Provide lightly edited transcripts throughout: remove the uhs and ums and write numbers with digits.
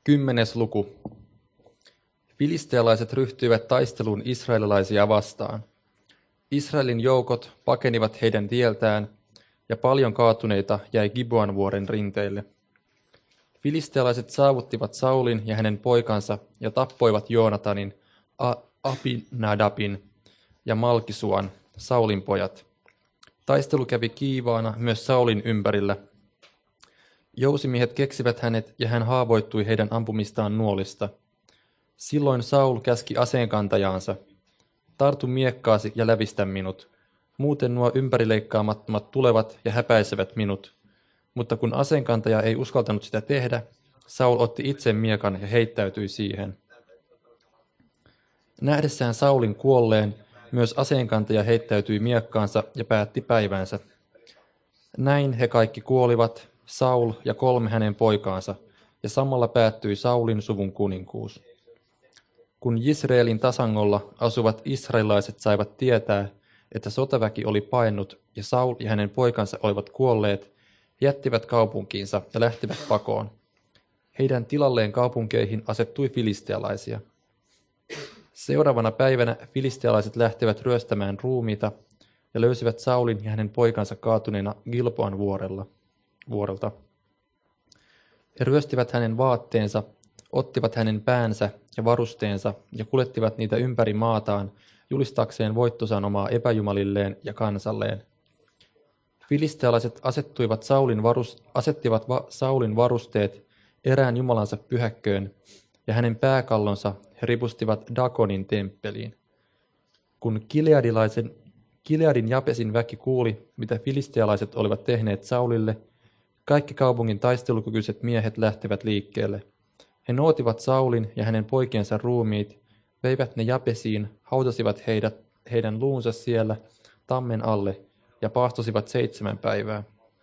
10. luku. Filistealaiset ryhtyivät taisteluun israelilaisia vastaan. Israelin joukot pakenivat heidän tieltään, ja paljon kaatuneita jäi Gibeon vuoren rinteille. Filistealaiset saavuttivat Saulin ja hänen poikansa ja tappoivat Joonatanin, Abinadabin ja Malkisuan, Saulin pojat. Taistelu kävi kiivaana myös Saulin ympärillä. Jousimiehet keksivät hänet, ja hän haavoittui heidän ampumistaan nuolista. Silloin Saul käski aseenkantajaansa: "Tartu miekkaasi ja lävistä minut. Muuten nuo ympärileikkaamattomat tulevat ja häpäisevät minut." Mutta kun aseenkantaja ei uskaltanut sitä tehdä, Saul otti itse miekan ja heittäytyi siihen. Nähdessään Saulin kuolleen, myös aseenkantaja heittäytyi miekkaansa ja päätti päivänsä. Näin he kaikki kuolivat, Saul ja 3 hänen poikaansa, ja samalla päättyi Saulin suvun kuninkuus. Kun Jisreelin tasangolla asuvat israelilaiset saivat tietää, että sotaväki oli paennut ja Saul ja hänen poikansa olivat kuolleet, jättivät kaupunkiinsa ja lähtivät pakoon. Heidän tilalleen kaupunkeihin asettui filistealaisia. Seuraavana päivänä filistealaiset lähtivät ryöstämään ruumiita ja löysivät Saulin ja hänen poikansa kaatuneena Gilboan vuorelta. He ryöstivät hänen vaatteensa, ottivat hänen päänsä ja varusteensa ja kuljettivat niitä ympäri maataan julistakseen voittosanomaa epäjumalilleen ja kansalleen. Filistealaiset asettivat Saulin varusteet erään jumalansa pyhäkköön, ja hänen pääkallonsa he ripustivat Dagonin temppeliin. Kun Gileadin Jabesin väki kuuli, mitä filistealaiset olivat tehneet Saulille, kaikki kaupungin taistelukykyiset miehet lähtivät liikkeelle. He nuotivat Saulin ja hänen poikiensa ruumiit, veivät ne Jabesiin, hautasivat heidän luunsa siellä tammen alle ja paastosivat 7 päivää.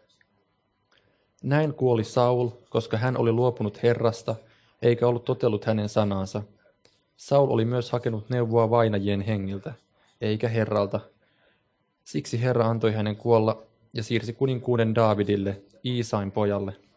Näin kuoli Saul, koska hän oli luopunut Herrasta, eikä ollut totellut hänen sanansa. Saul oli myös hakenut neuvoa vainajien hengiltä, eikä Herralta. Siksi Herra antoi hänen kuolla ja siirsi kuninkuuden Daavidille, Iisain pojalle.